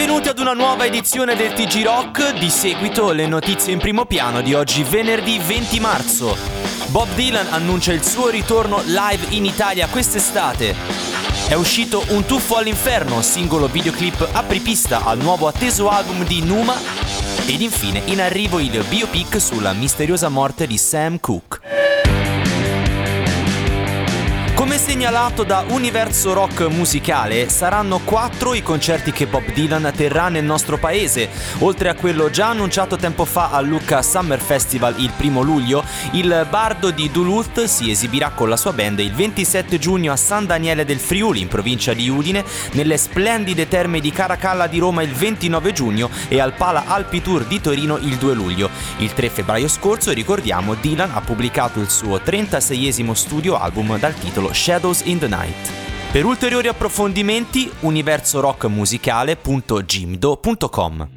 Benvenuti ad una nuova edizione del TG Rock. Di seguito le notizie in primo piano di oggi, venerdì 20 marzo. Bob Dylan annuncia il suo ritorno live in Italia quest'estate. È uscito Un tuffo all'inferno, singolo videoclip apripista al nuovo atteso album di Numa. Ed infine in arrivo il biopic sulla misteriosa morte di Sam Cooke. Come segnalato da Universo Rock Musicale, saranno 4 i concerti che Bob Dylan terrà nel nostro paese. Oltre a quello già annunciato tempo fa al Lucca Summer Festival il 1 luglio, il bardo di Duluth si esibirà con la sua band il 27 giugno a San Daniele del Friuli, in provincia di Udine, nelle splendide terme di Caracalla di Roma il 29 giugno e al Pala Alpi Tour di Torino il 2 luglio. Il 3 febbraio scorso, ricordiamo, Dylan ha pubblicato il suo 36esimo studio album dal titolo Shadows in the Night. Per ulteriori approfondimenti, universorockmusicale.gimdo.com.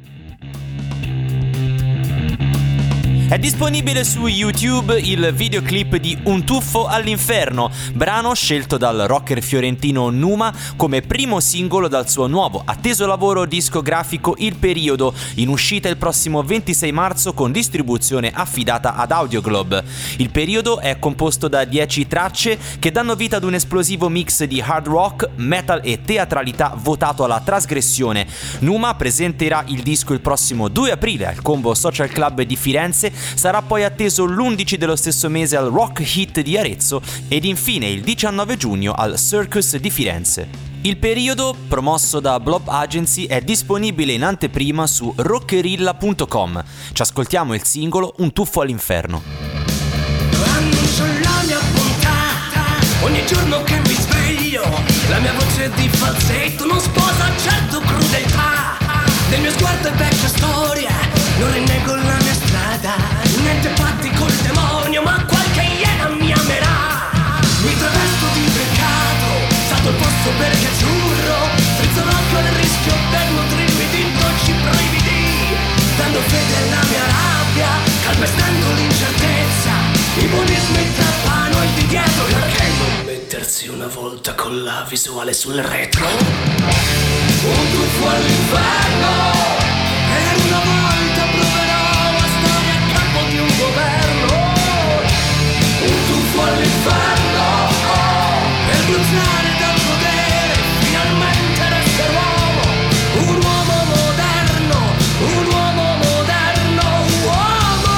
È disponibile su YouTube il videoclip di Un tuffo all'inferno, brano scelto dal rocker fiorentino Numa come primo singolo dal suo nuovo atteso lavoro discografico Il Periodo, in uscita il prossimo 26 marzo con distribuzione affidata ad Audioglobe. Il Periodo è composto da 10 tracce che danno vita ad un esplosivo mix di hard rock, metal e teatralità votato alla trasgressione. Numa presenterà il disco il prossimo 2 aprile al Combo Social Club di Firenze. Sarà poi atteso l'11 dello stesso mese al Rock Hit di Arezzo ed infine il 19 giugno al Circus di Firenze. Il Periodo, promosso da Blob Agency, è disponibile in anteprima su rockerilla.com. Ci ascoltiamo il singolo Un tuffo all'inferno. Annuncio la mia bontà ogni giorno che mi sveglio. La mia voce di falsetto non sposa certo crudeltà. Del mio sguardo è vecchia storia, non rinnego la mia strada. Niente patti col demonio, ma qualche iena mi amerà. Mi travesto di peccato, salto il posto perché azzurro. Strizzo l'occhio al rischio per nutrirmi di dolci brividi. Dando fede alla mia rabbia, calpestando l'incertezza. I buonismi trappano e di dietro. Perché non mettersi una volta con la visuale sul retro? Un tuffo all'inferno. Per una volta proverò a stare a capo di un governo. Un tuffo all'inferno, per bruciare dal potere, finalmente essere uomo. Un uomo moderno, un uomo moderno, uomo.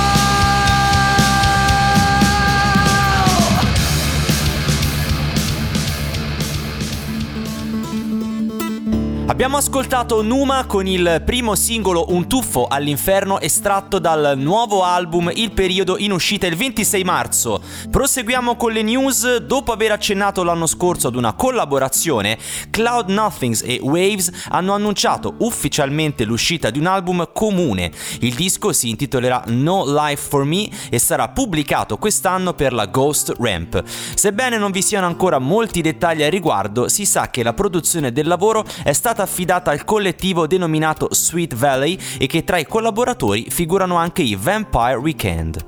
Abbiamo ascoltato Numa con il primo singolo Un tuffo all'inferno estratto dal nuovo album Il Periodo in uscita il 26 marzo. Proseguiamo con le news. Dopo aver accennato l'anno scorso ad una collaborazione, Cloud Nothings e Waves hanno annunciato ufficialmente l'uscita di un album comune. Il disco si intitolerà No Life for Me e sarà pubblicato quest'anno per la Ghost Ramp. Sebbene non vi siano ancora molti dettagli al riguardo, si sa che la produzione del lavoro è stata affidata al collettivo denominato Sweet Valley e che tra i collaboratori figurano anche i Vampire Weekend.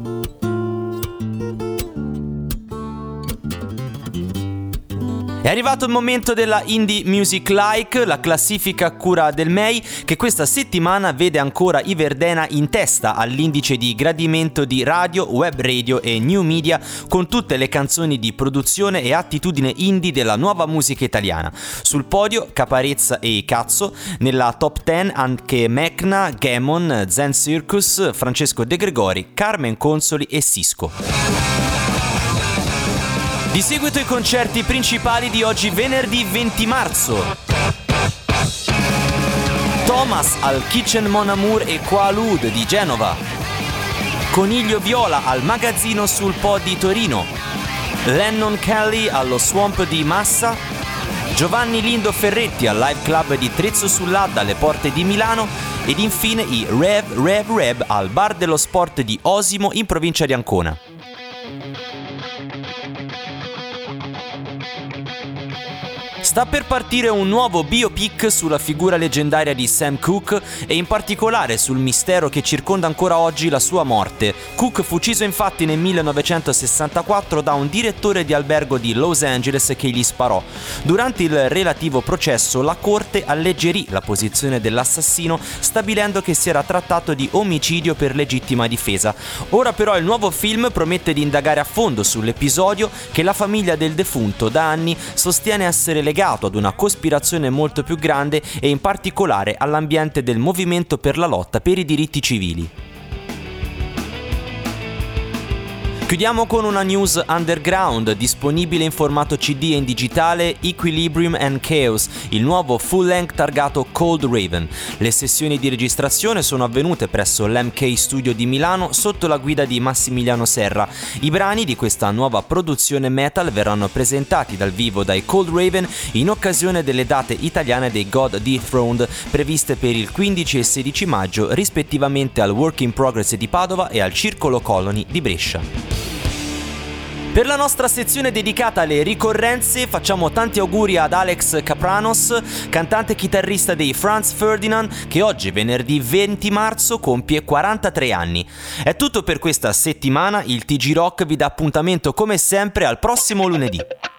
È arrivato il momento della Indie Music Like, la classifica a cura del MEI, che questa settimana vede ancora i Verdena in testa all'indice di gradimento di radio, web radio e new media, con tutte le canzoni di produzione e attitudine indie della nuova musica italiana. Sul podio Caparezza e Cazzo, nella top 10 anche Mecna, Gammon, Zen Circus, Francesco De Gregori, Carmen Consoli e Sisco. Di seguito i concerti principali di oggi venerdì 20 marzo. Thomas al Kitchen Mon Amour e Qualud di Genova. Coniglio Viola al Magazzino sul Po di Torino. Lennon Kelly allo Swamp di Massa. Giovanni Lindo Ferretti al Live Club di Trezzo sull'Adda alle porte di Milano. Ed infine i Rev al Bar dello Sport di Osimo in provincia di Ancona. Sta per partire un nuovo biopic sulla figura leggendaria di Sam Cooke e in particolare sul mistero che circonda ancora oggi la sua morte. Cooke fu ucciso infatti nel 1964 da un direttore di albergo di Los Angeles che gli sparò. Durante il relativo processo la corte alleggerì la posizione dell'assassino stabilendo che si era trattato di omicidio per legittima difesa. Ora però il nuovo film promette di indagare a fondo sull'episodio che la famiglia del defunto da anni sostiene essere legato ad una cospirazione molto più grande e in particolare all'ambiente del movimento per la lotta per i diritti civili. Chiudiamo con una news underground, disponibile in formato CD e in digitale, Equilibrium and Chaos, il nuovo full-length targato Cold Raven. Le sessioni di registrazione sono avvenute presso l'MK Studio di Milano sotto la guida di Massimiliano Serra. I brani di questa nuova produzione metal verranno presentati dal vivo dai Cold Raven in occasione delle date italiane dei God Dethroned previste per il 15 e 16 maggio rispettivamente al Work in Progress di Padova e al Circolo Colony di Brescia. Per la nostra sezione dedicata alle ricorrenze facciamo tanti auguri ad Alex Kapranos, cantante e chitarrista dei Franz Ferdinand, che oggi venerdì 20 marzo compie 43 anni. È tutto per questa settimana, il TG Rock vi dà appuntamento come sempre al prossimo lunedì.